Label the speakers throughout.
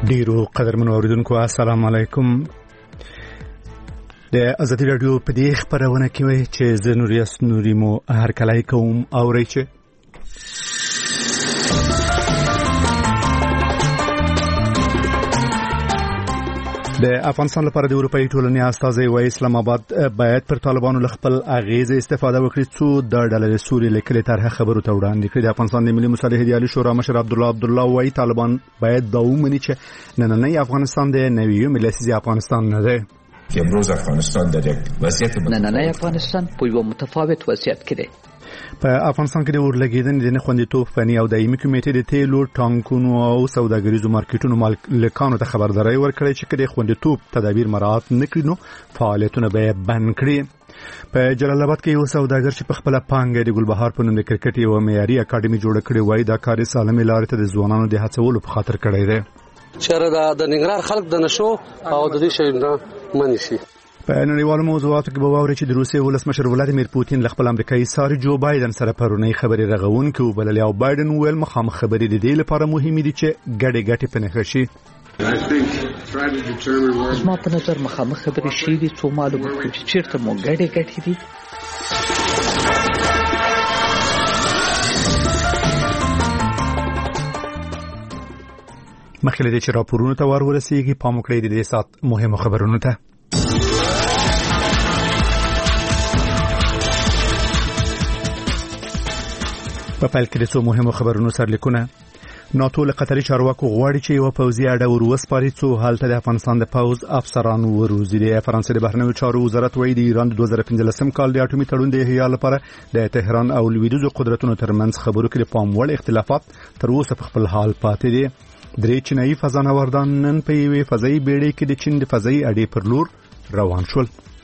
Speaker 1: ډیرو قدرمنو اوریدونکو السلام علیکم. د ازادي رادیو په دې خبرونه کې وایي چې زه نوریاس نوري مو هر کله کوم اوري چې د افغانستان لپاره د اروپאי ټولنې استازي وايي اسلام آباد باید پر طالبانو خپل اغیزه استفاده وکړي څو د ډلې سوري لیکلي طرح خبرو ته وړاندې کړي. د افغانستان د ملي مصالحې عالی شورا مشر عبدالله وايي طالبان باید دا ومني چې نننی افغانستان د نوي ملي افغانستان نه دی
Speaker 2: که امروز افغانستان در یک وضعیت
Speaker 3: نننی افغانستان په یو متفاوت وضعیت کې دی.
Speaker 1: په افغانستان کې د اورلګیدنې د خوندیتوب فني او دایمي کمیټې د تیلو ټانکونو او سوداګریزو مارکیټونو مالکانو ته خبرداري ورکړې چې د خوندیتوب تدابیر مراعات نکړي نو فعالیتونه به بند کړي. په جلال آباد کې یو سوداګر چې په خپل پانګه د ګلبهار په نوم د کرکټ یو معیاري اکاډمي جوړ کړې وای دا کار سالمه لارې ته د ځوانانو د هڅولو په خاطر کړی دی.
Speaker 4: چیرې د ننګرهار خلک د نشو او د دې شي نه منی شي.
Speaker 1: په نړیوالو موضوعاتو کې به واوري چې د روسیې ولسمشر ولادیمیر پوتین له خپل امریکایي ساري جو بایدن سره پرونی خبرې رغونکې وبللې او بایدن ویل مخامخ خبرې د دې لپاره مهمې دي چې ګډې په نښه شي.
Speaker 3: زما په نظر مخامخ خبرې شي دي څو معلومه کړو چې چیرته مو ګډې دي.
Speaker 1: مخکې له دې چې راپورونو ته ورسیږي پام وکړئ د دې سات مهمو خبرونو ته. په پیل کې د څو مهمو خبرونو سرلیکونه. ناتو له قطري چارواکو غواړي چې یو پوځي اډه وروسپاري څو حالت د افغانستان د پوځ افسرانو وروزي. د فرانسې د بهرنیو چارو وزارت وايي د ایران د 2015 کال د اټومي تړون د احیا لپاره د تهران او لویدیځو قدرتونو ترمنځ خبرو کې د پام وړ اختلافات تر اوسه په خپل حال پاتې دي. درې چینایي فضانوردان نن په یوې فضایي بیړۍ کې د چین د فضایي اډې پر لور روان شول.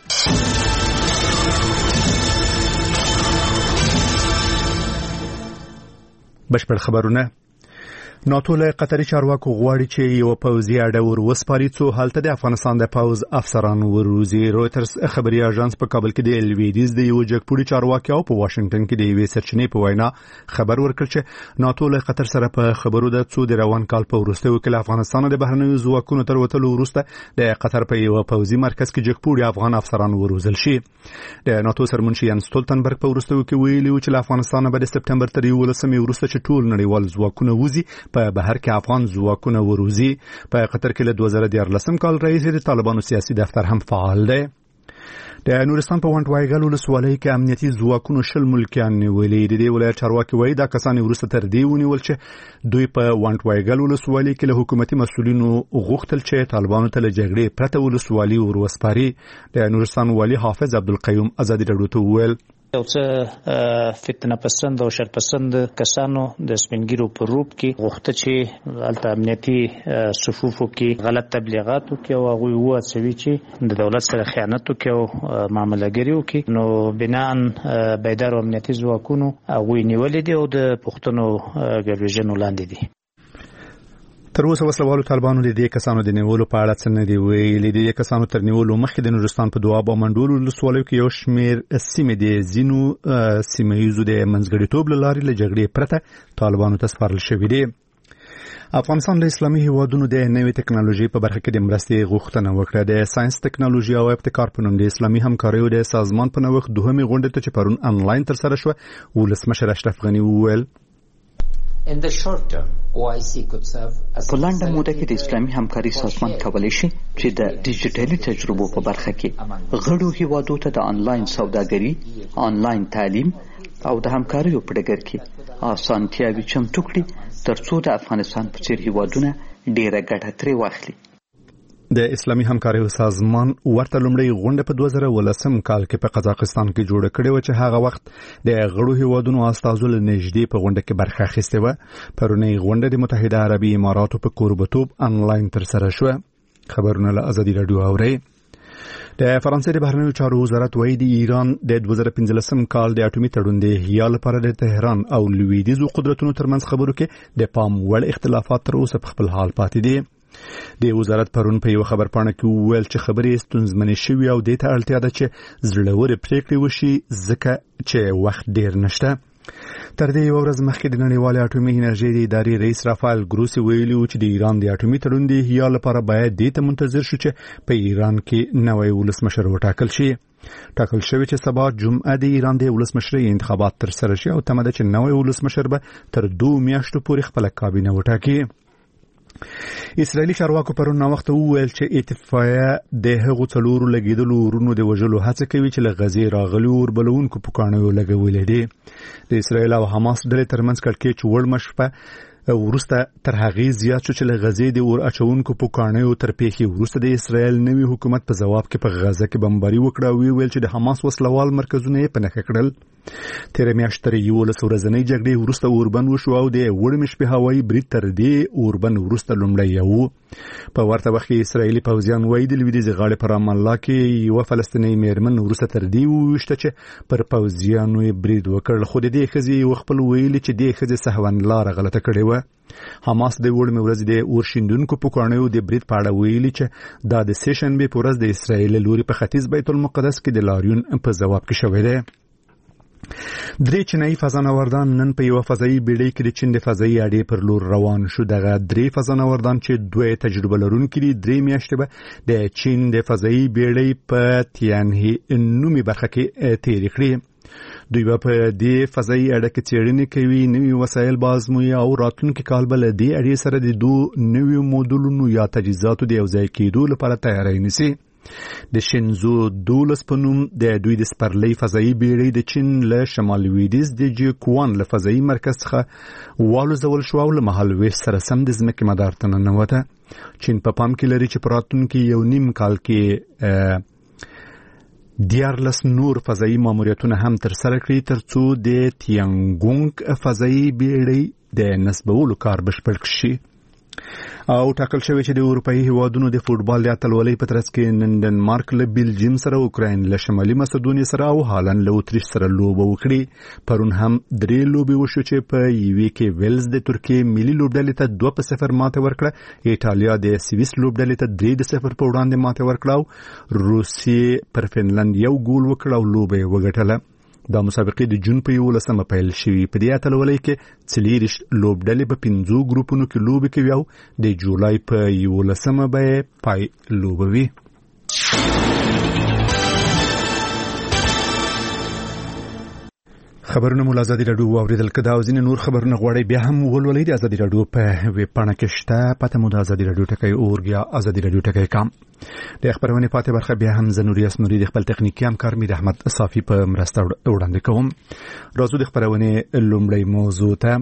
Speaker 1: بشپړ خبرونه. ناتو له قطري چارواکو غواړي چې یو پوځي اډه وروسپاري څو حالت د افغانستان د پوځ افسرانو وروزي. رويټرز خبري اژانس په کابل کې د لویدیځ د یو جګپوړي چارواکي او په واشنگټن کې د یوې سرچینې په وینا خبر ورکړ چې ناتو له قطر سره په خبرو د څو د روان کال په وروستیو کې افغانستان د بهرنیو ځواکونو تر وتلو وروسته د قطر په یو پوځي مرکز کې جګپوړي افغان افسرانو وروزل شي. د ناتو سرمنشي یان سټولتنبرګ په وروستیو کې ویلي چې افغانستان به د سپټمبر تر 11 وروسته چې ټول نړیوال ځواکونه وزي په بهر کې افغان ځواکونه وروزي. په قطر کې له 2014 کال راهیسې د طالبانو سیاسي دفتر هم فعال دی. د نورستان په وانټوایګل ولسوالۍ کې امنیتي ځواکونو شل ملکیان نیولې. د دې ولایت چارواکي وایي دا کسان وروسته تر دې ونیول چې دوی په وانټوایګل ولسوالۍ کې له حکومتي مسؤلینو غوښتل چې طالبانو ته له جګړې پرته ولسوالۍ وروسپاري. د نورستان والی حافظ عبدالقیوم ازادي رادیو ته وویل
Speaker 5: یو څه فتنه پسند او شر پسند کسانو د سپینګیرو په روپ کې غوښته چې الته امنیتي صفوفو کې غلط تبلیغات وکړي او هغه وڅوي چې د دولت سره خیانت وکړي او معاملګری وکړي. نو بناء بیدار امنیتي ځواکونو هغه نیولې دي او د پښتنو ګډوډ لاندې دي.
Speaker 1: تر اوسه وسلوالو طالبانو د دې کسانو د نیولو په اړه څه نه دی ویلي. د دې کسانو تر نیولو مخکې د نورستان په دواب او منډول ولسوالیو کې یو شمېر سیمې د زینو سیمه‌ییزو د منځګړیتوب له لارې له جګړې پرته طالبانو ته سپارل شوي دي. افغانستان د اسلامي هیوادونو د نوې ټکنالوژي په برخه کې د مرستې غوښتنه وکړه. د ساينس ټکنالوژي او ابتکار په نوم د اسلامي همکاریو د سازمان په نوښت دوهمې غونډه ته چې پرون انلاین تر سره شو ولسمشر اشرف غنی وویل
Speaker 6: په لنډه موده کې د اسلامي همکاري سازمان کولی شي چې د ډیجیټلي تجربو په برخه کې غړو هیوادو ته د انلاین سوداګري، انلاین تعلیم او د همکاریو په ډګر کې اسانتیاوي چمتو کړي ترڅو د افغانستان په څیر هیوادونه ډیره ګټه ترې واخلي.
Speaker 1: د اسلامي همکاریو سازمان ورته لومړی غونډه په 2018 کال کې په قزاقستان کې جوړه کړې و چې هغه وخت د غړو هیوادونو استازو له نږدې په غونډه کې برخه اخیسته و. پرونی غونډه د متحده عربي اماراتو په کوربتوب انلاین تر سره شوه. خبرونه له ازادي رادیو اوري. د فرانسې د بهرنیو چارو وزارت وايي د ایران د 2015 کال د اټومي تړون د احیا لپاره د تهران او لویدیځو قدرتونو ترمنځ خبرو کې د پام وړ اختلافات تر اوسه په خپل حال پاتې دي. د وزارت پرون په یو خبرپاڼه کې وویل چې خبرې ستونزمنې شوې او د ته اړتیا ده چې زړورې پریکړې وشي ځکه چې وخت ډیر نشته. تر دې یو ورځ مخکې د نړیوالې اټومي انرژي د ادارې رئیس رافایل ګروسی ویلي و چې د ایران د اټومي تړون د احیا لپاره باید دې ته منتظر شو چې په ایران کې نوی ولسمشر وټاکل شي. ټاکل شوی چې سبا جمعه د ایران د ولسمشرۍ انتخابات تر سره شي او تمه ده چې نوی ولسمشر به تر 2 میاشتو پورې خپل کابینه وټاکي. اسرائیلي چارواکو پرون وخت وویل چې اتفاقیه د هغو څلورو لګیدلو ورونو د وژلو هڅه کوي چې له غزې راغلي وربلونکو په کاڼیو لګولې دي. د اسرائیل او حماس ډلې ترمنځ کړکېچ وړ شپه ورسته تر هغې زیات شو چې له غزې د اور اچونکو په کاڼیو تر پیښې وروسته د اسرائیل نوي حکومت په ځواب کې په غزه کې بمباري وکړه او ویل چې د حماس وسلوال مرکزونه یې په نښه کړل. تیر میاشت تر 11 ورځنۍ جګړې وروسته اوربن وشو او د وړمې شپې هوایي برید تر دې اوربن وروسته لومړی یو. په ورته وخت کې اسرائیلي پوځیان وایي د لویدیځ غاړې پر رام الله کې یو فلسطینی میرمن وروسته تر دې وشته چې پر پوځیانو برید وکړ خو د دې ښځې خپل ویلي چې د ښځې سهون لار غلطه کړې و. حماس د وړمې ورځ د اور شیندونکو په کاڼیو د برید په اړه ویلي چې دا د سیشنبې په ورځ د اسرائیل لوري په ختیځ بیت المقدس کې د لاریون په ځواب کې شوی دی. 3 چینایي فضانوردان نن په یو فضایي بیړۍ کې د چین د فضایي اډې پر لور روان شو. دغه 3 فضانوردان چې 2 تجربه لرونکي دي 3 میاشتې به د چین د فضایي بیړۍ په تیانهی نومي برخه کې تیر کړي. دوی په دې فضایي اډه کې څېړنې کوي، نوي وسایل به ازموي او راتلونکي کال به له دې اډې سره د 2 نویو مودولونو یا تجهیزاتو د یوځای کېدو لپاره تیاری نیسي. د شینزو 12 په نوم د دوی د سپرلۍ فضایي بیړۍ د چین له شمال لویدیځ د جیکوان له فضایي مرکز څخه والوزول شو او له مهال ویش سره سم د ځمکې مدار ته ننوته. چین په پام کې لري چې په راتلونکي یو نیم کال کې 14 نور فضایي ماموریتونه هم تر سره کړي ترڅو د تیانګونګ فضایي بیړۍ د نصبولو کار بشپړ شي. او ټاکل شوی چې د اروپאי هیوادونو د فوټبال د اتلولۍ په ترڅ کې نن ډنمارک له بلجیم سره، اوکراین له شمالي مسدونیا سره او هالند له اتریش سره لوبه وکړي. پرون هم 3 لوبې وشو چې په یوې کې ویلز د ترکیې ملي لوبډلې ته 2-0 ماته ورکړه، ایټالیا د سویس لوبډلې ته 3-0 په وړاندې ماته ورکړه او روسیې پر فنلند 1 ګول وکړ او لوبه یې وګټله. دا مسابقې د جون په 11 پیل شوې. په دې اتلولۍ کې 40 لوبډلې په 5 ګروپونو کې لوبې کوي او د جولای په 11 به پای لوبوي. خبرونه مو له ازادي راډیو واوریدل. که دا او ځینې نور خبرونه غواړئ بیا هم ولولئ د ازادي راډیو په ویب پاڼه کې شته. پته مو د ازادي راډیو ټکی اورګ یا ازادي راډیو ټکی کام. د خبرونه پاتې برخه بیا هم زنوري اسنوري د خپل تخنیکی همکار میر احمد صافي په مرسته وړاندې کوم. راځو د خبرونه لومړی موضوع ته.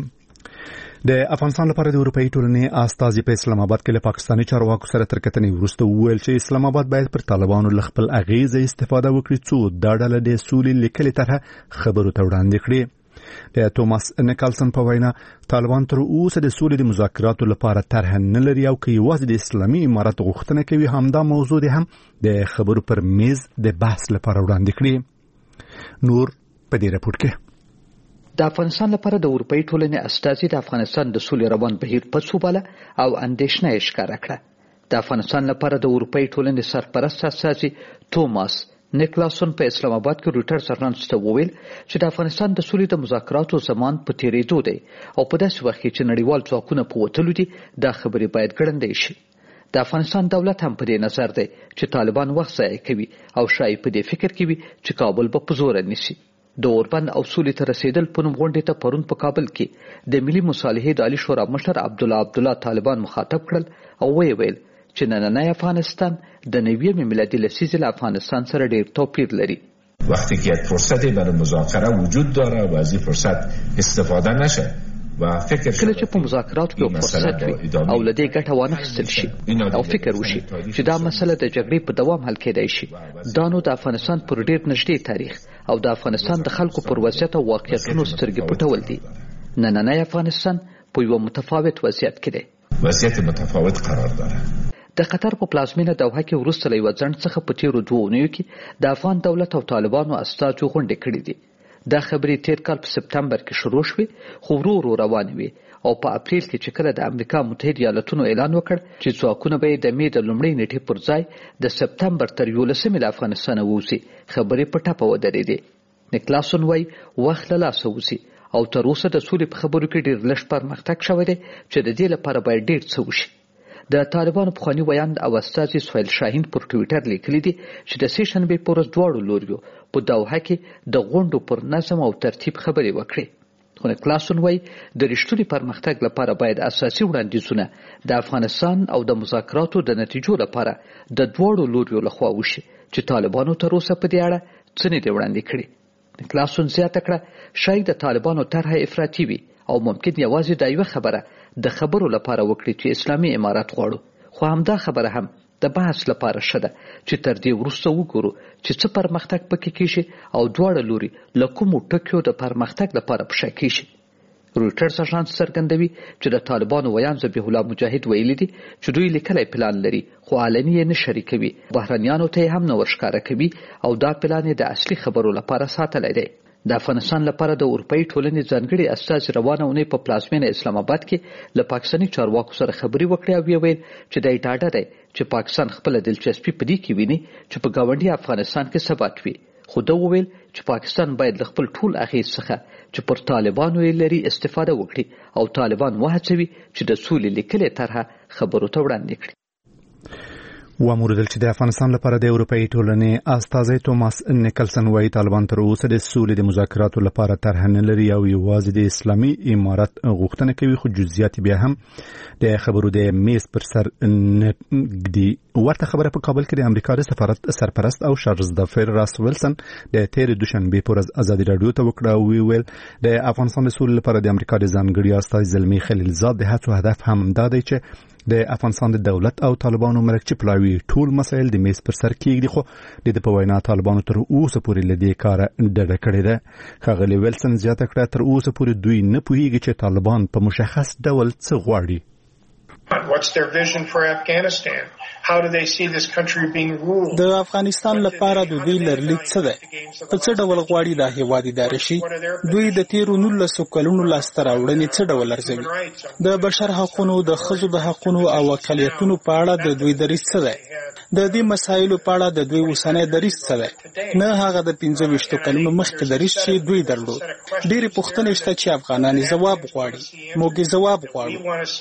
Speaker 1: د افغانستان لپاره د اروپאי ټولنې استازي په اسلام آباد کې له پاکستاني چارواکو سره تر کتنې وروسته وویل چې اسلام آباد باید پر طالبانو له خپل اغیزه استفاده وکړي څو دا ډله د سولې لیکلې طرحه خبرو ته وړاندې کړي. د توماس نیکلسن په وینا طالبان تر اوسه د سولې د مذاکراتو لپاره طرح نه لري او که یوازې د اسلامي امارت غوښتنه کوي همدا موضوع هم د خبرو پر میز د بحث لپاره وړاندې کړي. نور په دې راپور کې
Speaker 6: د افغانستان لپاره د اروپאי ټولنې استازي د افغانستان د سولې روان بهیر په څوباله او اندېښنه یې ښکاره کړه. د افغانستان لپاره د اروپאי ټولنې سرپرست استازي توماس نیکلاسون په اسلام آباد کې رويټرز اژانس ته وویل چې د افغانستان د سولې د مذاکراتو زمان په تیریدو دی او په داسې وخت کې چې نړیوال ځواکونه په وتلو دي دا خبرې باید ګړندۍ شي. د افغانستان دولت هم په دې نظر دی چې طالبان وخت ضایع کوي او شاید په دې فکر کې وي چې کابل به په زور نیسي. د اوربند او سولې ته رسیدل په نوم غونډې ته پرون په کابل کې د ملي مصالحې د عالی شورا مشر عبدالله طالبان مخاطب کړل او ویل چې نننی افغانستان د نویم میلادي لسیزې له افغانستان سره ډیر توپیر لري.
Speaker 2: وقتی که یک فرصتی برای مذاکره وجود داره و از این فرصت استفاده نشه و فکر
Speaker 6: کله چې په مذاکراتو کې فرصت وي او له دې ګټه وانخیستل شي او فکر وشي چې دا مسله د جګړې په دوام حل کېدای شي، دا نو د افغانستان پر ډیر نږدې تاریخ او د افغانستان د خلکو پر وضعیت او واقعیتونو سترګې پټول دي. نننی افغانستان په یو متفاوت وضعیت کې دی.
Speaker 2: وضعیت متفاوت قرار داره.
Speaker 6: د قطر په پلازمینه دوحه کې وروسته له یوه ځنډ څخه په تیرو 2 اونیو کې د افغان دولت او طالبانو استازو غونډې کړې دي. دا خبرې تیر کال په سپتمبر کې شروع شوې خو ورو ورو روانې وې او په اپریل کې چې کله د امریکا متحده ایالاتونو اعلان وکړ چې ځواکونه به د مې د لومړۍ نیټې پر ځای د سپتمبر تر 11 له افغانستانه ووځي، خبرې په ټپه ودرېدې. نیکلاسون وایي وخت له لاسه وځي
Speaker 3: او تر اوسه د سولې په خبرو کې ډېر لږ پرمختګ شوی دی چې د دې لپاره باید ډېر څه وشي. د طالبانو پخواني ویاند او استازي سهیل شاهین پر ټویټر لیکلي دي چې د سې شنبې په ورځ دواړو لوریو په دوحه کې د غونډو پر نظم او ترتیب خبرې وکړي. خو نکلاسون وایي د رښتوني پرمختګ لپاره باید اساسي وړاندیزونه د افغانستان او د مذاکراتو د نتیجو لپاره د دواړو لوریو لخوا وشي چې طالبانو تر اوسه په دې اړه څه نه دي وړاندې کړي. نکلاسون زیاته کړه شاید د طالبانو طرحه افراطي وي او ممکن یوازې دا یوه خبره د خبرو لپاره وکړي چې اسلامي امارات غواړو، خو همدا خبره هم د بحث لپاره ښه ده چې تر دې وروسته وګورو چې څه پرمختګ پکې کیږي او دواړه لوري له کومو ټکیو د پرمختګ لپاره په شا کیږي. رویټرز اژانس څرګندوي چې د طالبانو ویاند ذبیح الله مجاهد ویلي دي چې دوی لیکلی پلان لري خو عالمي یې نه شریکوي، بهرنیانو ته یې هم نه ورښکاره کوي او دا پلان یې د اصلي خبرو لپاره ساتلی دی. د افغانستان لپاره د اروپایي ټولنې ځانګړي استازي روانه اونۍ په پلازمینه اسلام آباد کې له پاکستاني چارواکو سره خبرې وکړې او ویل چې دا ډاډه دی چې پاکستان خپله دلچسپي په دې کې ویني چې په ګاونډي افغانستان کې ثبات وي، خو ده وویل چې پاکستان باید له خپل ټول اغېز څخه چې پر طالبانو یې لري استفاده وکړي او طالبان وهڅوي چې د سولې لیکلې طرحه خبرو ته وړاندې کړي.
Speaker 1: واموردل چې د افغانستان لپاره د اروپایي ټولنې استازی توماس نیکلسن وايي طالبان تر اوسه د سولې د مذاکراتو لپاره طرحه نه لري او یوازې د اسلامي امارات غوښتنه کوي، خو جزئیات بیا هم د خبرو د میز پر سر نږدي. ورته خبره په کابل کې د امریکا د سفارت سرپرست او شارلز دافر راس ویلسن د تیر دوشنبه پر ورځ ازادي رادیو ته وکړه او ویل د افغانستان د سولې لپاره د امریکا د ځانګړي استازي زلمی خلیلزاد د هڅو هدف هم دا دی چې د افغانستان د دولت او طالبانو مرکچ پلاوي ټول مسایل د میز پر سر کېږدي، خو د په وینا طالبانو تر اوسه پورې له دې کاره ډډه کړې ده. ښاغلي ویلسن زیاته کړه تر اوسه پورې دوی نه پوهیږي چې طالبان په مشخص ډول څه غواړي.
Speaker 7: What's their vision for Afghanistan? How do they see this country being ruled?
Speaker 8: د افغانستان لپاره د دوی لرلید څه ده؟ په څه ډول غواړي دا هیواد اداره شي؟ دوی د تیرو 19 کلونو لاسته راوړنې څه ډول ارزوي؟ د بشر حقوقو، د ښځو د حقوقو او اقلیتونو په اړه د دوی دریځ څه ده؟ د دې مسایلو په اړه د دوی اوسنی دریځ څه ده؟ نه هغه د 25 کلونو مخکې دریځ چې دوی درلود. ډېرې پوښتنې شته چې افغانان ځواب غواړي. موږ ځواب غواړو.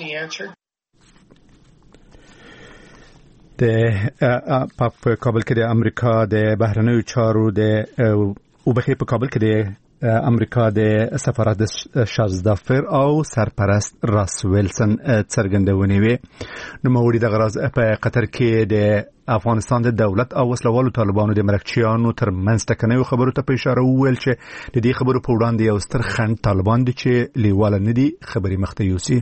Speaker 1: په کابل کې د امریکا د بهرنیو چارو په کابل کې د امریکا د سفارت شارلز دافر او سرپرست راس ویلسن څرګندونې وې. نوموړي د غراز په قطر کې د افغانستان د دولت او وسلوالو طالبانو د مرکچیانو تر منځ ټکنیو خبرو ته په اشاره وویل چې د دې خبرو په وړاندې یو ستر خنډ طالبان دي چې لیواله نه دي خبرې مخته یوسي.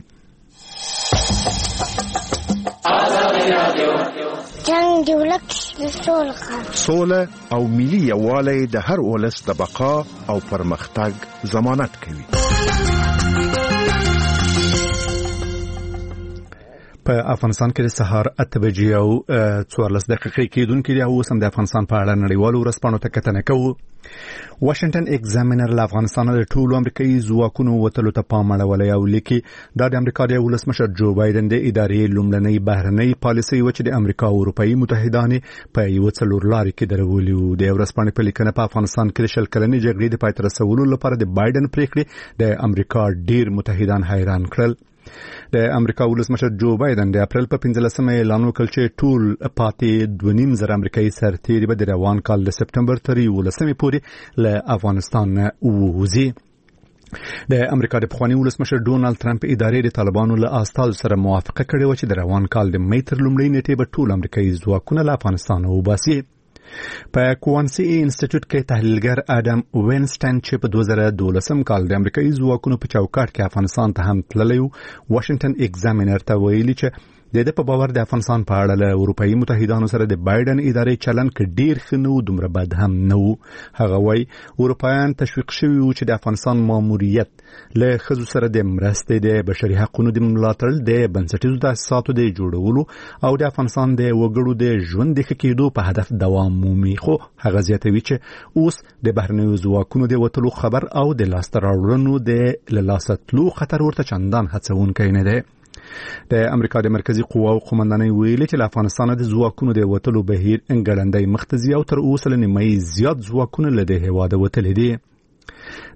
Speaker 9: جنگ دی ولک
Speaker 10: سوله او ملي یووالی د هر ولس د بقا او پرمختګ ضمانت کوي.
Speaker 1: په افغانستان کې د سهار 8 بجې او 14 دقیقې کېدونکې دی او اوس هم د افغانستان په اړه نړیوالو ورځپاڼو ته کتنه کوو. واشنگټن ایگزامینر له افغانستان د ټولو امریکایي ځواکونو وتلو ته پام اړولی او لیکي دا د امریکا د ولسمشر جو بایدن د ادارې لومړنۍ بهرنۍ پالیسۍ و چې د امریکا او اروپایي متحدانې په یو څلور لارې کې درولي وو. د ورځپاڼې په لیکنه په افغانستان کې د 20 کلنې جګړې د پای ته رسولو لپاره د بایدن پریکړې د امریکا ډیر متحدان حیران کړل. د امریکا ولسمشر جو بایدن د اپریل په 15 اعلان وکړ چې ټول پاتې 2.5 امریکایي سرتیري به د روان کال د سپټمبر تر 11 پورې له افغانستان ووځي. د امریکا د پخوانی ولسمشر ډونالد ترامپ ادارې د طالبانو له استازو سره موافقه کړې و چې د روان کال د مې تر لومړۍ نیټې به ټول امریکایي ځواکونه له افغانستان وباسي. په کوانسی انسټیټیوټ کې تحلیلګر ادم وینسټن چې په 2012 کال د امریکایي ځواکونو په چوکاټ کې افغانستان ته هم تللی و، واشنگټن ایگزامینر ته ویلي چې د دې په باور د افغانستان په اړه له اروپایي متحدانو سره د بایدن ادارې چلن کې ډیر ښه نه و، دومره بد هم نه و. هغه وایي اروپایان تشویق شوي وو چې د افغانستان ماموریت له ښځو سره د مرستې د بشري حقوقو د ملاتړ د بنسټیزو تاسیساتو د جوړولو او د افغانستان د وګړو د ژوند د ښه کېدو په هدف دوام مومي. خو هغه زیاتوي چې اوس د بهرنیو ځواکونو د وتلو خبر او د لاسته راوړنو د له لاسه تلو خطر ورته چندان هڅونکی نه دی. د امریکا د مرکزی قواو قومندانۍ ویلي چې له افغانستان د ځواکونو د وتلو بهیر انګړندۍ مختزي او تر اوسه له نیمایي زیات ځواکونه له دې هیواده وتلي دي.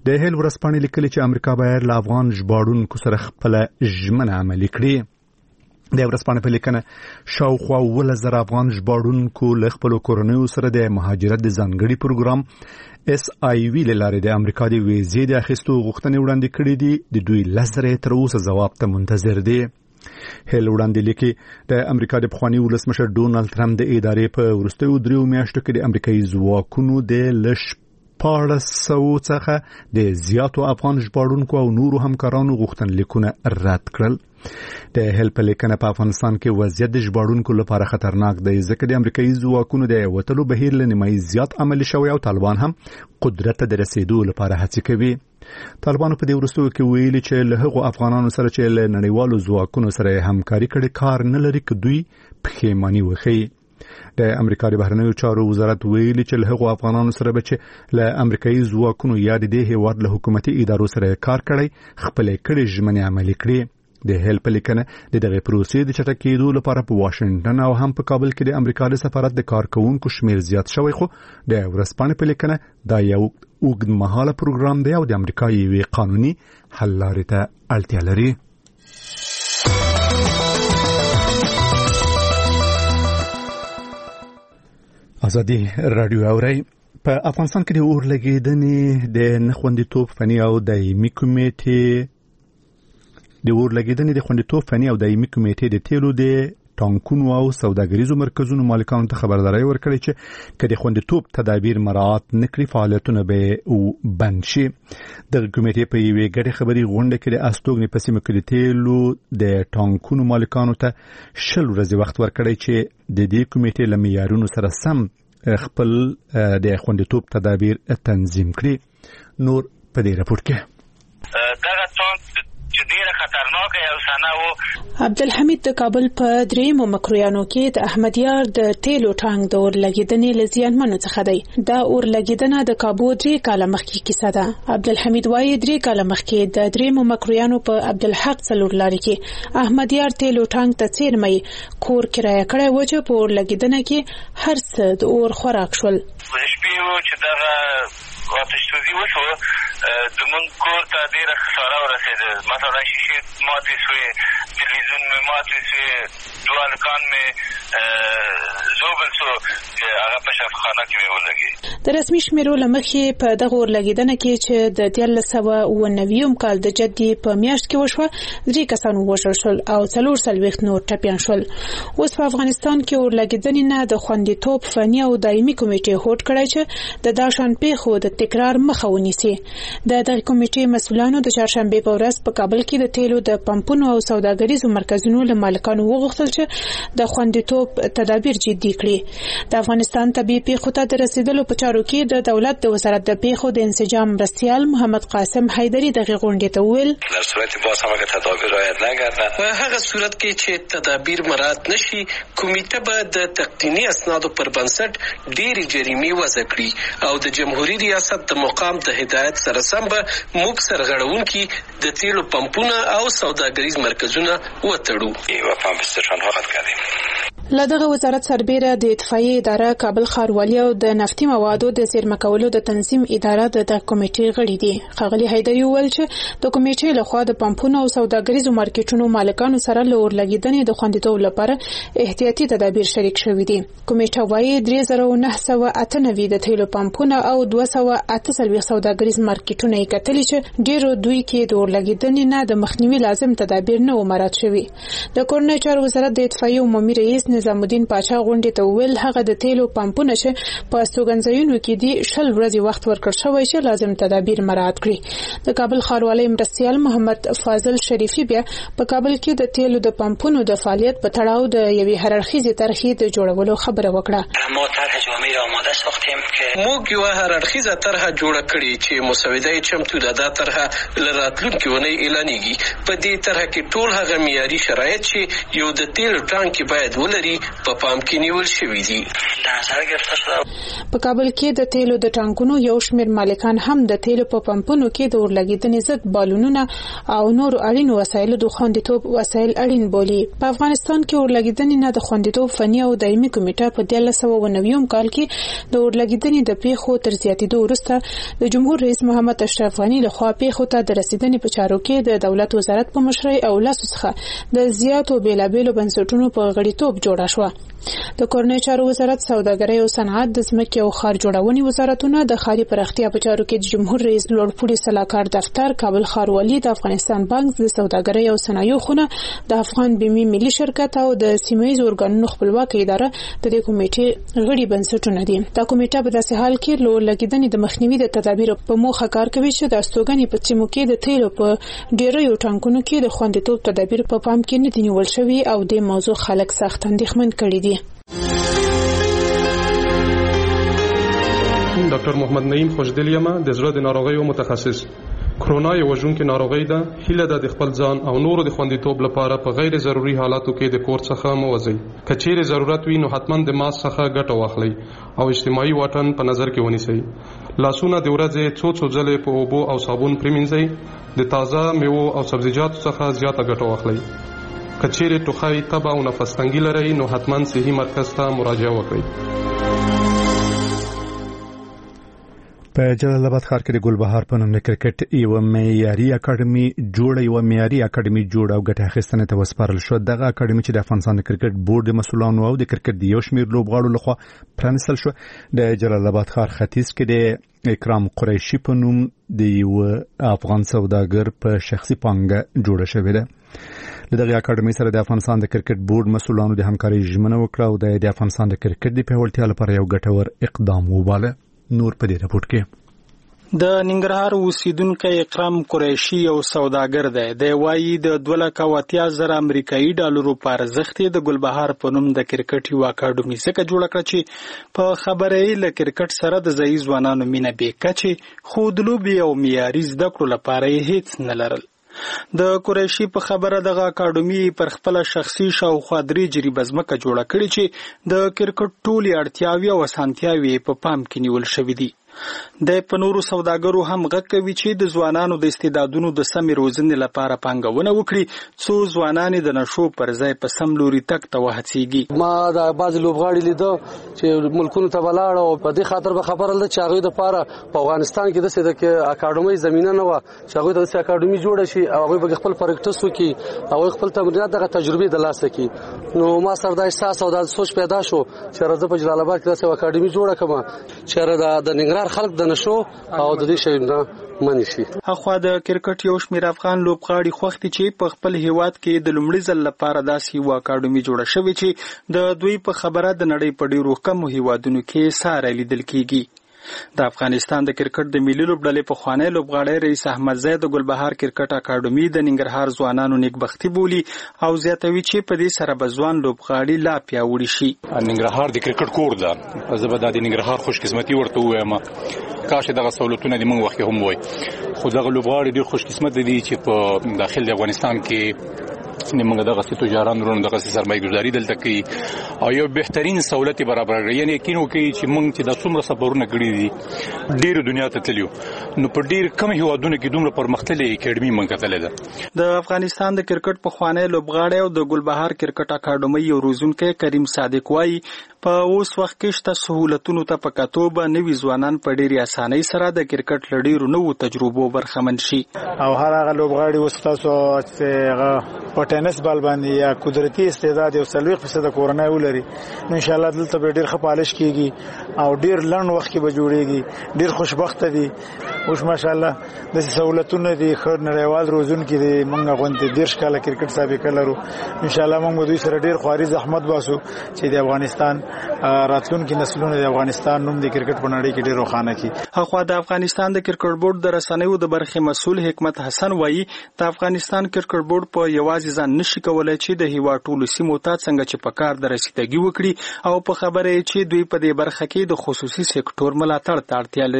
Speaker 1: د هیل ورځپاڼې لیکلي چې امریکا باید له افغان ژباړونکو سره خپل ژمنه عملي کړي. د ورځپاڼې په لیکنه شاوخوا 10,000 افغان ژباړونکو له خپل کورنیو سره د مهاجرت د ځانګړي پروګرام SIV لاره د امریکا د ویزې د اخیستو غوښتنې وړاندې کړې دي. د دوی لزره تر اوسه جواب ته منتظر دي. هیل وړاندې لیکي د امریکا د پخوانی ولسمشر ډونالد ټرمپ د ادارې په وروستیو 3 میاشتو کې د امریکایي ځواکونو د لش 1400 څخه د زیاتو افغان ژباړونکو او نورو همکارانو غوښتنلیکونه رد کړل. د هیل په لیکنه په افغانستان کې وضعیت د ژباړونکو لپاره خطرناک دی ځکه د امریکایي ځواکونو د وټلو بهیر له نیمایي زیات عملي شوی او طالبان هم قدرت ته د رسیدو لپاره هڅې کوي. طالبانو په دې وروستیو کې ویلي چې له هغو افغانانو سره چې له نړیوالو ځواکونو سره همکاري کړي کار نه لري که دوی پښیماني وښیي. د امریکا د بهرنیو چارو وزارت ویلي چې له هغو افغانانو سره به چې له امریکایي ځواکونو یا د دې هیواد له حکومتي ادارو سره کار کړي خپلې کړې ژمنې عملي کړي. د هیل په لیکنه د دغه پروسې د چټکېدو لپاره په واشنگټن او هم په کابل کې د امریکا د سفارت د کارکونکو شمیر زیات شوی خو د ورځپاڼې په لیکنه دا یو اوږدمهاله پروګرام دی او د امریکا یوې قانوني حل لارې ته اړتیا لري. ازادي رادیو اوري په افغانستان کې د اورلګیدنې د نخوندیتوب فني او دایمي کمیټې د دایمي کمیټې د تیلو د ټانکونو او سوداګریزو مرکزونو مالکانو ته خبرداري ورکړي چې کله خوندیتوب تدابیر مراعات نکړي فعالیتونه به بند شي. د کمیټې په یوې ګډه خبري غونډه کې د استوګنې په سیمه کې د تیلو د ټانکونو مالکانو ته 10 ورځې وخت ورکړي چې د دې کمیټې له معیارونو سره سم خپل د خوندیتوب تدابیر تنظیم کړي. نور په دې راپور کې
Speaker 11: دغه ټانک چې ډیره خطرناکه یو سنه وو.
Speaker 12: عبدالحمید د کابل په دریمو مکرویانو کې د احمدیار د تیلو ټانک د اورلګیدنې له زیانمنو څخه دی. دا اورلګیدنه د کابو 3 کاله مخکې کیسه ده. عبدالحمید وايي 3 کاله مخکې د دریمو مکرویانو په عبدالحق څلور لاري کې احمدیار تیلو ټانک ته څیرمې کور کرایه کړی و چې په اورلګیدنه کې هر څه د اور خوراک شول.
Speaker 11: شپې و چې دغه آتش سوزي وشو زمونږ کور ته ډېره خساره ورسېده. مثلا شیشې ماتې شوې، تلویزیون مې ماتې شوې، 2 هلکان مې زوبل شو چې هغه په شفاخانه کې مې ولګېد.
Speaker 12: د رسمي شمیرو له مخې په دغه اورلګیدنه کې چې د 1999 کال د جدي په میاشت کې وشوه 3 کسان ووژل شول او 440 نور ټپیان شول. اوس په افغانستان کې اورلګیدنې نه د خوندیتوب فني او دایمي کمیټې هوډ کړی چې د داشان پیښو د تکرار مخه ونیسي. د کمیټې مسؤلانو د چهارشنبه په ورځ په کابل کې د تیلو د پمپونو او سوداګریزو مرکزونو له مالکانو وغوښتل چې د خوندیتوب تدابیر جدي کړي. د افغانستان طبي پیښو ته د رسیدلو په چارو کې د دولت د وزارت د پیښو د انسجام مرستیال محمد قاسم حیدری دغه غونډې ته ویل
Speaker 13: در صورت باز هم که تدابیر رعایت نکردن په هغه صورت کې چې تدابیر مراعات نشي کمیټه به د تقدیمی اسنادو پر بنسټ ډېری جریمې وضع کړي او د جمهوریت ریاست د مقام د هدایت سره سم به موږ سرغړونکي د تیلو پمپونه او سوداګریز مرکزونه وتړو. یو پمپ استشان حالت کړي.
Speaker 12: لدغه وزارت سربېره د اطفائیې اداره کابل ښاروالي او د نفتي موادو د زیرمه کولو د تنظیم اداره د کمیټې غړي دي. ښاغلي حیدري وویل چې د کمیټې لخوا د پمپونو او سوداګریزو مارکیټونو مالکانو سره له اورلګیدنې د خوندیتوب لپاره احتیاطي تدابیر شریک شوي دي. کمیټه وايي 3998 د تیلو پمپونه او 248 سوداګریز مارکیټونه یې کتلي چې ډیرو دوی کې د اورلګیدنې نه د مخنیوي لازم تدابیر نه و مراعات شوي. د کورنۍ چارو وزارت د اطفائیې عمومي رئیس نظام الدین پاچا غونډې ته ویل هغه د تیلو پمپونه چې په استوګنځایونو کې دي 10 ورځې وخت ورکړ شوی چې لازم تدابیر مراعات کړي. د کابل ښاروالۍ مرستیال محمد فاضل شریفي بیا په کابل کې د تیلو د پمپونو د فعالیت په تړاو د یوې هررخیزې طرحې د جوړولو خبره وکړه.
Speaker 13: ما طرح جامع را آماده ساختیم که موږ یو هررخیزه طرح جوړه کړې چې مسوده چمتو ده. طرحه لراتلونکي ونې اعلانېږي. په دې طرح کې ټول هغه معیاري شرایط چې یو د تیلو ټانک باید ولري لوبغاړي په پام کې نیول شوي دي.
Speaker 12: په کابل کې د تیلو د ټانکونو یو شمېر مالکان هم د تیلو په پمپونو کې د اورلګیدنې ضد بالونونه او نور اړین وسایلو د خوندیتوب وسایل اړین بولي. په افغانستان کې اورلګیدنې نه د خوندیتوب فني او دایمي کمیټه په 1990 کال کې د اورلګیدنې د پیښو تر زیاتېدو وروسته د جمهور رئیس محمد اشرف غني لخوا پیښو ته د رسیدنې په چارو کې د دولت وزارت په مشرۍ او لاسو څخه د زیاتو بیلابیلو بنسټونو په غړیتوب جوړه شوه. د کورنۍ چارو وزارت، سوداګرۍ او صنعت، د ځمکې او ښار جوړونې وزارتونه، د ښاري پراختیا په چارو کې د جمهور رئیس لوړپوړي سلاکار دفتر، کابل ښاروالي، د افغانستان بانک، د سوداګرۍ او صنایعو خونه، د افغان بیمې ملي شرکت او د سیمه‌ییزو ارګانونو خپلواکه اداره د دې کمیټې غړي بنسټونه دي. دا کمیټه په داسې حال کې له اورلګیدنې د مخنیوي د تدابیرو په موخه کار کوي چې د استوګنې په سیمو کې د تیلو په ډیریو ټانکونو کې د خوندیتوب تدابیر په پام کې نه دي نیول شوي او د موضوع خلک سخت اندېښمن کړي دي.
Speaker 14: ډاکټر محمد نعیم خوشدل یم، د زړه د ناروغیو متخصص. کرونا یو وژونکې ناروغي ده. هیله ده د خپل ځان او نورو د خوندیتوب لپاره په غیر ضروري حالاتو کې د کور څخه مه وځئ. که چیرې ضرورت وي نو حتما د ماسک څخه ګټه واخلئ او اجتماعي واټن په نظر کې ونیسئ. لاسونه د ورځې څو ځلې په اوبو او صابون پریمنځئ. د تازه میوو او سبزیجاتو څخه زیاته ګټه واخلئ. که چیرې ټوخی، تبه او نفس تنګي لرئ نو حتما صحي مرکز ته مراجعه وکړئ.
Speaker 1: په جلال آباد ښار کې د ګلبهار په نوم د کرکټ یو معیاري اکاډمي جوړ او ګټه اخیستنې ته وسپارل شو. دغه اکاډمي چې د افغانستان د کرکټ بورډ د مسولانو او د کرکټ د یو شمېر لوبغاړو لخوا پرانیستل شو. د جلال آباد ښار ختیځ کې د اکرام قریشي په نوم د یو افغان سوداګر په شخصي پانګه جوړه شوې ده. له دغه اکاډمي سره د افغانستان د کرکټ بورډ مسولانو د همکارۍ ژمنه وکړه او د افغانستان د کرکټ د پیاوړتیا لپاره یو ګټور اقدام وباله. نور په دې راپورټ کې
Speaker 8: د ننګرهار اوسیدونکو اکرام قریشي یو سوداګر دی. د وایي د 2,80,000 امریکایي ډالرو په ارزښت د ګلبهار په نوم د کرکټ یو اکاډمي څخه جوړه کړه چې په خبره یې له کرکټ سره د ځایي ځوانانو مینه بې کچې، خو د لوبې او معیاري زده کړو لپاره یې هیڅ نه لرل. د قریشي په خبره دغه اکاډمي پر خپل شخصي شاوخوا 3 جریبه ځمکه جوړه کړې چې د کرکټ ټولې اړتیاوې او اسانتیاوې په پام کې نیول شوې دي. د په نورو سوداګرو هم غږ کوي چې د ځوانانو د استعدادونو د سمې روزنې لپاره پانګونه وکړي څو ځوانان د نشو پر ځای په سم لوري تک ته وهڅیږي.
Speaker 4: ما د بعض لوبغاړي لیدو چې ملکونو ته ولاړ او په دې خاطر به خبره ده چې هغه د لپاره په افغانستان کې د څه اکاډمي زمينه نه و چې هغه د اکاډمي جوړه شي او هغه به خپل پریکټس وکړي او خپل تمرینات دغه تجربه د لاسه کړي. نو ما سره د احساس او د سوچ پیدا شو چې راځه په جلال آباد کې د اکاډمي جوړه کړم چې د ننګرهار خلک د نشو او د دې شي نه منی شي.
Speaker 8: اخوا د کرکټ یو شمېر افغان لوبغاړي خوښتي چې په خپل هیواد کې د لومړي ځل لپاره داسې یو اکاډمي جوړه شوې چې د دوی په خبره د نړۍ په ډیرو کمو هیوادونو کې ساره لیدل کیږي. د افغانستان د کرکټ د ملي لوبډلې په خوانی لوبغاړی رئیس احمد زید د ګلبهار کرکټ اکاډمي د ننګرهار ځوانانو نیکبختي بولي او زیاتوي چې په دې سره به ځوان لوبغاړي لا پیاوړي شي.
Speaker 15: ننګرهار د کرکټ کور ده. زه به د ننګرهار خوش قسمتي ورته وایم. کاش دغه سہولتونه د موږ وخت هم وای. خو دغه لوبغاړي ډېر خوش قسمت دي چې په داخل د افغانستان کې موږ دغه تجاران ورونو دغه سرمایه‌ګذاري دلته کوي او یو بهترین سہولت برابر یعنی کینو کوي چې موږ چې د څومره سفرونه کړی دي ډیره دنیا ته تللیو نو په ډیر کم هیوادونو کې دومره پرمختللې اکیډمي موږ کتلې ده.
Speaker 8: د افغانستان د کرکټ په خوانی لوبغاړی او د ګلبهار کرکټ اکاډمي یو روزونکي کریم صادق وایي په اوس وخت کې شته سہولتونو ته په کتو به نوي ځوانان په ډېرې اسانۍ سره د کرکټ له ډېرو نوو تجربو برخمن شي.
Speaker 16: او هر هغه لوبغاړي اوس تاسو چې هغه په ټینس بال باندې یا قدرتي استعداد یو 40% کورنۍ ولري نو ان شاء الله دلته به ډېر ښه پالش کیږي او ډېر لنډ وخت کې به جوړیږي. ډېر خوشبخته دي اوس ماشاءالله د سہولتونو دي خور نړیوال روزونکي دي. موږ غونډه 10 کاله کرکټ سابقه لرو ان شاء الله موږ دوی سره ډېر خواري زحمت باسو چې د افغانستان راتلونکي نسلونه د افغانستان نوم د کرکټ په نړۍ کې ډېر روښانه کړي.
Speaker 8: اخوا د افغانستان د کرکټ بورډ د رسنیو د برخې مسؤل حکمت حسن وایي د افغانستان کرکټ بورډ په یوازې ځان نشي کولای چې د هیواد ټولو سیمو ته څنګه چې په کار د رسیدګي وکړي او په خبره چې دوی په دې برخه کې د خصوصي سکتور ملاتړ ته اړتیا لري.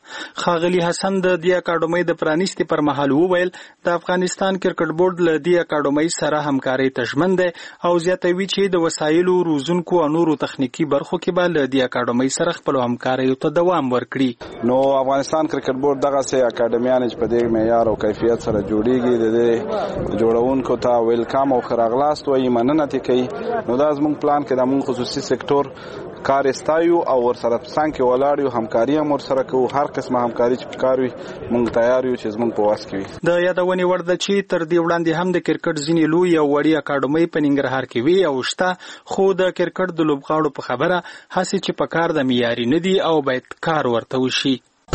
Speaker 8: ښاغلي حسن د دې اکاډمۍ د پرانیستي پر مهال وویل د افغانستان کرکټ بورډ له دې اکاډمۍ سره همکاري ته ژمن دی او زیاتوي چې د وسایلو روزونکو او نورو تخنیکی برخو کې به له دې اکاډمۍ سره خپل همکاري ته دوام ورکړي.
Speaker 17: نو افغانستان کرکټ بورډ دغه سه اکاډمیان چې په دې معیار او کیفیت سره جوړیږي د دې جوړونکو ته ویلکم او خراغلاست وایي مننه کوي. نو دا زموږ پلان کې د موږ خصوصي سکتور کار استایو او ورسره څنګه ولاړیو همکاري هم ورسره کوو. هر قسمه همکاري چې پکاروي موږ تیار یو چې زموږ په واس کې وي.
Speaker 8: د یادونې وړ ده چې تر دې وړاندې هم د کرکټ ځینې لوی او وړي اکاډمۍ په ننګرهار کې وي او شته، خو د کرکټ د لوبغاړو په خبره هڅې چې په کار د معیاري نه دي او باید کار ورته وشي.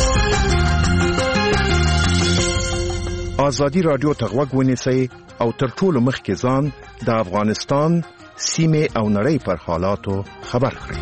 Speaker 10: ازادي رادیو ته غوږ ونیسئ او تر ټولو مخکې ځان د افغانستان سیمه او نړۍ پر حالاتو خبر کړئ.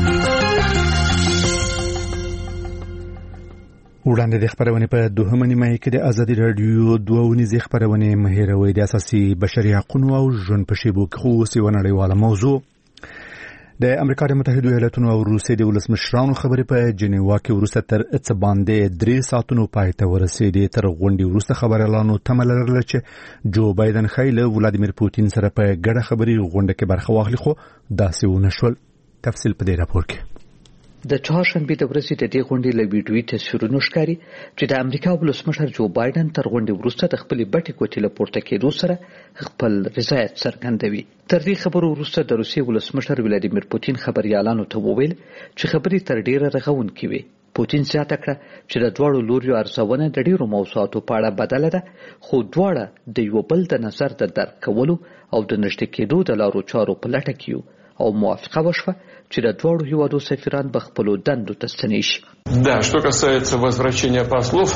Speaker 1: وړاندې د خبرونه په دوهمه نیمه کې د ازادي رادیو دوه ونیزې خبرونه مهیروي د اساسي بشري حقوقو او ژوند په شیبو کې خصوصي ونړیواله موضوع. د امریکا د متحده ایالاتونو او روسیې د ولسمشرانو خبرې په جنیوا کې وروسته تر څه باندې 3 ساعتونو پای ته ورسېدې. تر غونډې وروسته خبريالانو تمه لرله چې جو بایدن خیله ولادیمیر پوتین سره په ګډه خبري غونډه کې برخه واخلي، خو داسې ونه شول. تفصیل په دې راپور کې.
Speaker 3: د چهارشنبه د ورځې د دې غونډې له ویډیوي تصویرونو ښکاري چې د امریکا ولسمشر جو بایدن تر غونډې وروسته د خپل بټي کوټې له پورته کېدو سره خپل رضایت څرګندوي. تر دې خبرو وروسته د روسیې ولسمشر ولادیمیر پوتین خبريالانو ته وویل چې خبرې تر ډیره رغونکې وي. پوتین زیاته کړه چې د دواړو لوریو ارزونه د ډیرو موضوعاتو په اړه بدله ده، خو دواړه د یو بل د نظر د درک کولو او د نږدې کېدو د لارو چارو په لټه کې او موافقه وشوه چې د دوړو هیوادو سفیران به خپل دندو ته ستنې شي.
Speaker 18: Да, что касается возвращения послов,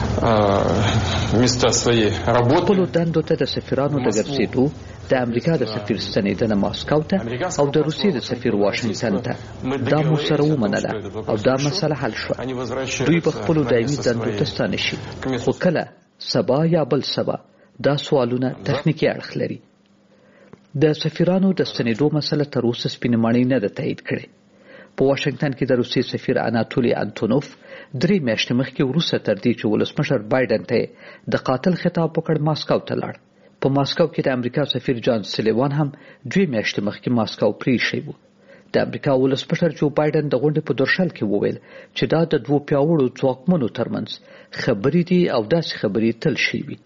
Speaker 18: места своей работы.
Speaker 3: خپل دندو ته د سفیرانو د ګرځېدو د امریکا د سفیر ستنېدنه ماسکو ته او د روسیې د سفیر واشنگټن ته دا مو سره ومنله او دا مسله حل شوه. دوی به خپل دایمي دندو ته ستنې شي، خو کله سبا یا بل سبا دا سوالونه تخنیکی اړخ لري. د سفیرانو د ستنېدو مسله تر اوسه سپینماني نه ده تایید کړې. په واشنگټن کې د روسیې سفیر اناتولي انتونوف 3 میاشتې مخکې وروسته تر دې چې ولسمشر بایدن ته د قاتل خطاب وکړ ماسکو ته لاړ. په ماسکو کې د امریکا سفیر جان سلیوان هم 2 میاشتې مخکې ماسکو پریښی و. د امریکا ولسمشر جو بایدن د غونډې په درشل کې وویل چې دا د دوه پیاوړو ځواکمنو ترمنځ خبرې دي او داسې خبرې تل شي وي.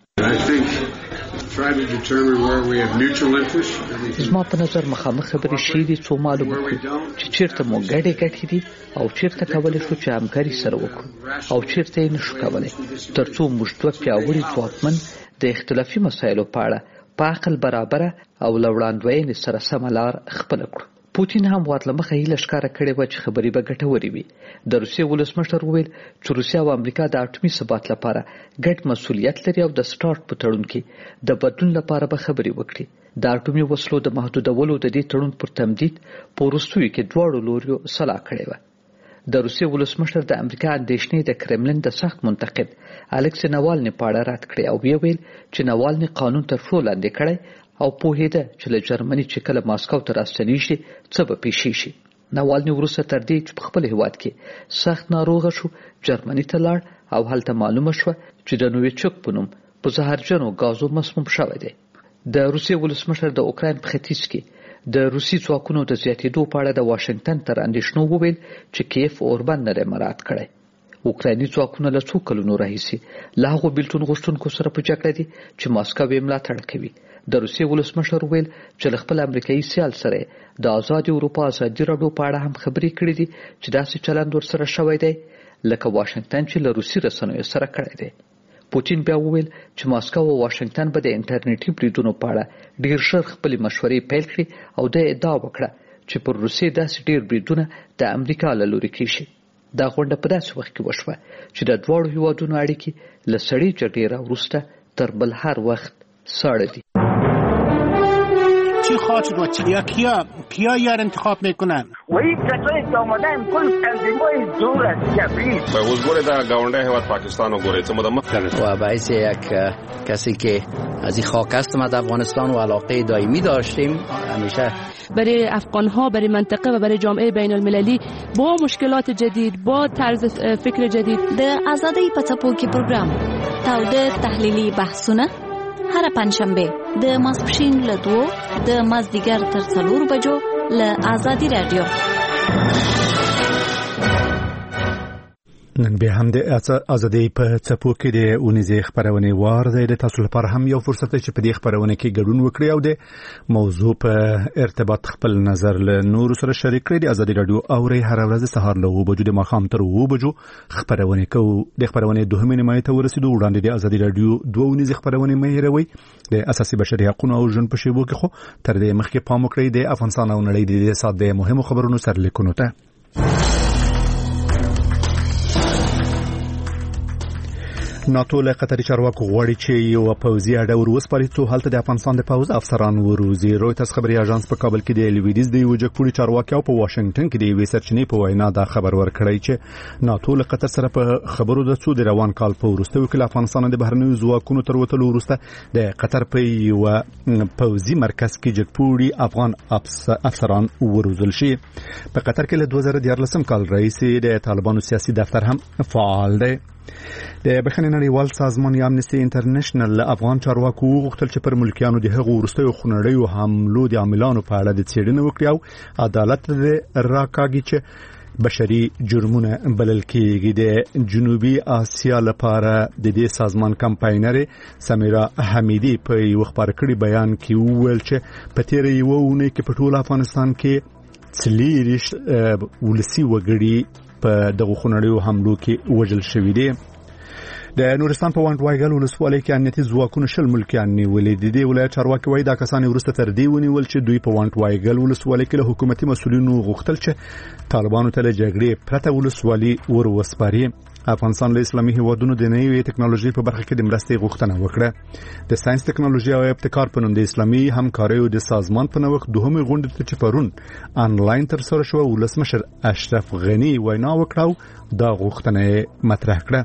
Speaker 3: زما په نظر مخامخ خبرې شي دي څو معلومه کړو چې چیرته مو ګډې دي او چیرته کولای شو چې همکاري سره وکړو او چیرته یې نشو کولای، ترڅو موږ دوه پیاوړي ځواکمن د اختلافي مسایلو په اړه په عقل برابره او له وړاندوینې سره سمه لار خپله کړو. پوتین هم ورته مخه هیله ښکاره کړې وه چې خبرې به ګټورې وي. د روسیې ولسمشر وویل چې روسیه او امریکا د اټومي ثبات لپاره ګډ مسؤلیت لري او د سټارټ په تړون کې د بدلون لپاره به خبرې وکړي. د اټومي وسلو د محدودولو د دې تړون پر تمدید په وروستیو کې دواړو لوریو سلا کړې وه. د روسیې ولسمشر د امریکا اندېښنې د کرملین د سخت منتقد الکسی ناوالني په اړه رد کړې او ویل چې ناوالني قانون تر پښو لاندې کړی او پوهیده چې له جرمني چې کله ماسکو ته راستنې شي څه به پیښ شي. ناوالني وروسته تر دې چې په خپل هیواد کې سخت ناروغه شو جرمني ته لاړ او هلته معلومه شوه چې د نوویچوک په نوم په زهرجنو غازو مسموم شوی دی. د روسیې ولسمشر د اوکراین په ختیځ کې د روسي ځواکونو د زیاتېدو په اړه د واشنگټن تر اندېښنو وویل چې کیف اوربند نه مراعات کړی. اوکرایني ځواکونه له څو کلونو راهیسې له هغو بیلتون غوښتونکو سره په جګړه دي چې ماسکو یې ملاتړ کوي. د روسیې ولسمشر ویل چې له خپل امریکایي سیال سره د آزاد اروپا ازادي راډیو په اړه هم خبرې کړې دي چې داسې چلند ورسره شوی دی لکه واشنگټن چې له روسي رسنیو سره کړی دی. پوتین بیا وویل چې ماسکو او واشنگټن به د انټرنیټي بریدونو په اړه ډیر ژر خپلې مشورې پیل کړي او د ادعا وکړه چې پر روسیې داسې ډیر بریدونه د امریکا له لوري کیږي. دا غونډه په داسې وخت کې وشوه چې د دواړو هیوادونو اړیکې له سړې جګړې راوروسته تر بل هر وخت ساړه دي.
Speaker 8: چې
Speaker 19: خواهد شد و کیا یار انتخاب میکنن
Speaker 20: و این کسایی که آمدن کل تنظیم‌های دور از جبری
Speaker 21: به حضور در گاونده هیواد پاکستان و گوریت
Speaker 22: و باعث یک کسی که از این خاک است ما در افغانستان و علاقه دائمی داشتیم همیشه
Speaker 23: برای افغان‌ها، برای منطقه و برای جامعه بین المللی با مشکلات جدید، با طرز فکر جدید.
Speaker 24: د آزادۍ په څپو کې پروګرام تاوده تحلیلي بحثونه هر پنځشنبه د ماسپښین له 2 د مازدیګر تر 4 بجو له آزادي رادیو.
Speaker 1: نن به هم د ازادۍ په څپو کې د اونیزې خبرونه وار د تاسو لپاره هم یو فرصت چې په دې خبرونه کې ګډون وکړئ او د موضوع په ارتباط خپل نظر له نور سره شریک کړئ. د ازادي رادیو اوري هر ورځ سهار له 2 بجو د ماښام تر 2 بجو خبرونه کوو. د خبرونه دوهمه نیمه ته ورسېدو وړاندې د ازادي رادیو 2 اونیزې خبرونه مې هېروي د اساسي بشري حقوقو او ژوند په شیبو کې خو تر دې مخکې پام وکړئ د افغانستان او نړۍ د ساده مهمو خبرونو سرلیکونو ته. ناتو له قطري چارواکو غواړي چې یو پوځي اډه وروسپاري څو هلته د افغانستان د پوځ افسران وروزي. رويترز خبري اژانس په کابل کې د لویدیز د یو جګپوړي چارواکي او په واشنگټن کې د یو سرچینې په وینا دا خبر ورکړی چې ناتو له قطر سره په خبرو د څو د روان کال په وروسته کې افغانستان د بهرنیو ځواکونو تر وتلو وروسته د قطر په یو پوځي مرکز کې جګپوړي افغان افسران وروزل شي. په قطر کې له 2014 کال رئیس د طالبانو سیاسي دفتر هم فعال دی. د بخښنې نړیوال سازمان امنیستي انټرنیشنل افغان چارواکو غوښتل چې پر ملکیانو د هغو وروستیو خونړیو حملو د عاملانو په اړه د څېړنې وکړي او عدالت راکاږي چې بشري جرمونه بلل کېږي. د جنوبي آسیا لپاره د دې سازمان کمپاینر سمیرا حمیدی په یو خبر کړي بیان کې وویل چې په تیر یو اونۍ کې په ټول افغانستان کې 40 ولسی وګړي په دغه خونړیو حملو کې وژل شوي دي. د نورستان په وانټوایګل ولسوالۍ کې امنیتي ځواکونو شل ملکیان نیولې دي. د ولایت چارواکي وایي دا کسان وروسته تر دې ونیول چې دوی په وانټوایګل ولسوالۍ کې له حکومتي مسؤلینو غوښتل چې طالبانو ته له جګړې پرته ولسوالۍ وروسپاري. افغانستان له اسلامي هیوادونو د نوې ټکنالوژي په برخه کې د مرستې غوښتنه وکړه. د ساينس ټکنالوژي او ابتکار په نوم د اسلامي همکاریو د سازمان په نوښت دوهمه غونډه چې پرون آنلاین تر سره شو ولسمشر اشرف غنی وینا وکړه دا غوښتنه مطرح کړه.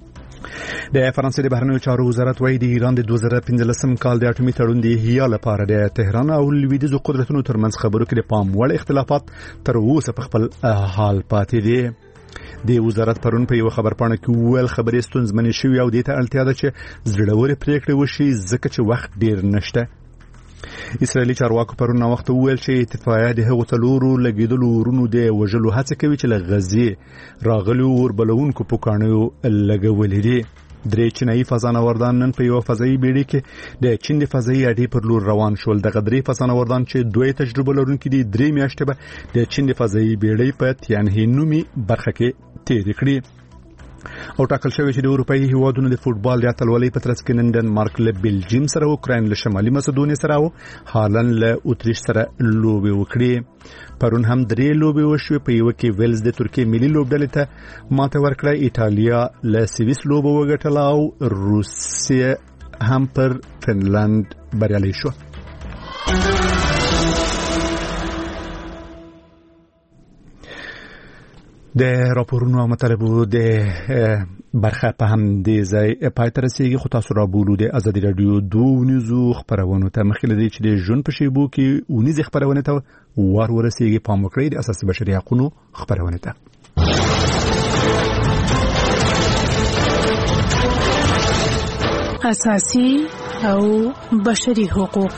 Speaker 1: د فرانسې د بهرنیو چارو وزارت وایي د ایران د 2015 کال د اټومي تړون د احیا لپاره د تهران او لویدیځو قدرتونو ترمنځ خبرو کې د پام وړ اختلافات تر اوسه په خپل حال پاتې دي. د وزارت پرون په یو خبرپاڼه کې ویل خبرې ستونزمنې شوې او د ته اړتیا ده چې زړورې پریکړې وشي ځکه چې وخت ډیر نشته. اسرائیلي چارواکو پرون وخت ویل چې اتفاقیه د هغو تلورو لګیدلو ورونو د وژلو هڅه کوي چې له غزې راغلي وربلونکو پوکانو لګولې دي. درې چینایي فضانوردان نن په یو فضایي بیړۍ کې د چین د فضایي اډې پر لور روان شول. دغه درې فضانوردان چې دوی تجربه لرونکي دي 3 میاشتې به د چین د فضایي بیړۍ په تیانهې نومي برخه کې تیر کړي. او ټاکل شوی چې د اروپאי هیوادونو د فوتبال د اتلولۍ په ترڅ کې نن ډنمارک له بلجیم سره، اوکراین له شمالي مسدونیا سره او هالند له اتریش سره لوبي وکړي. پرون هم 3 لوبي وشوي. په یو کې ویلز د ترکیې ملي لوبډلې ته ماته ورکړه، ایتالیا له سویس لوبه وګټله او روسیه هم پر فنلند بریالي شو. د راپورونو او مطالبو د برخه په هم د ځای پای ته رسیږي. خو تاسو را بولو د ازادي رادیو 2 نیوزو خبرونه ته مخکې لدی چې د ژوند په شیبو کې اونیز خبرونه ته ورسیږي. پام وکړئ د اساسي بشري حقوقو خبرونه ته.
Speaker 12: اساسي او بشري حقوق.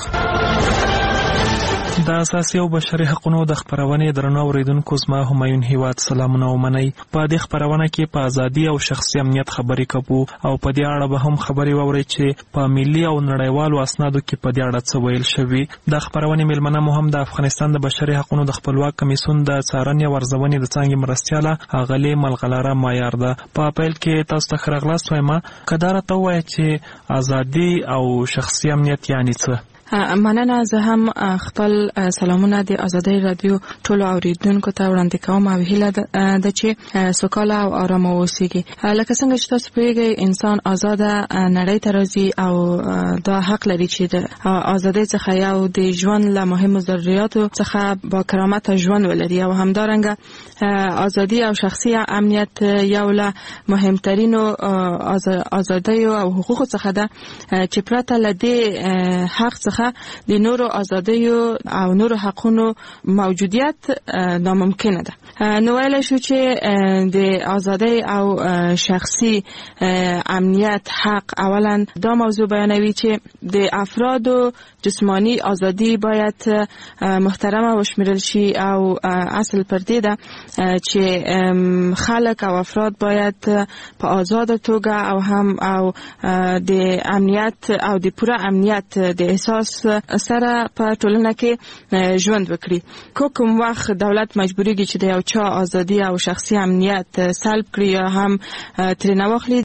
Speaker 8: د اساسي او بشري حقوقو د خبرونې درنو اوریدونکو زما همایون هیواد سلامونه ومنئ. په دې خبرونه کې په ازادي او شخصي امنیت خبرې کوو او په دې اړه به هم خبرې ووري چې په ملي او نړیوالو اسنادو کې په دې اړه څه ویل شوی. د خبرونې ملمنه مو هم د افغانستان د بشري حقوقو د خپلواک کمیسیون د څارنې او ارزونې د څنګه مرستياله اغلی ملغلره معیار ده. په اپریل کې تاسو ته خرغلاست وایم کدارته وایي چې ازادي او شخصي امنیت یعنی څه.
Speaker 2: مننه. زه هم خپل سلامونه د ازادۍ رادیو ټولو اوریدونکو ته وړاندې کوم او هیله ده چې سوکاله او آرامه اوسیږي. لکه څنګه چې تاسو پوهیږئ انسان آزاده نړۍ ته راځي او دا حق لري چې د ازادۍ څخه یو د ژوند له مهمو ضرورتو څخه با کرامت ژوند ولري او همدارنګه ازادي او شخصي امنیت یو له مهمترینو ازادۍ او حقوقو څخه ده چې پرته له دې حق څخه د نورو ازادیو او نورو حقونو موجودیت ناممکنه ده. نو ویل شو چې د ازادۍ او شخصي امنیت حق اولا دا موضوع بیانوي چې د افرادو جسمانی ازادي باید محترمه وشمیرل شي او اصل پر دې ده چې خلک او افراد باید په آزاده توګه او هم او د امنیت او د پوره امنیت د احساس سره په ټولنه کې ژوند وکړي. کوم وخت دولت مجبوریږي چې د یو چا ازادي او شخصي امنیت سلب کړي یا هم ترې نه واخلي،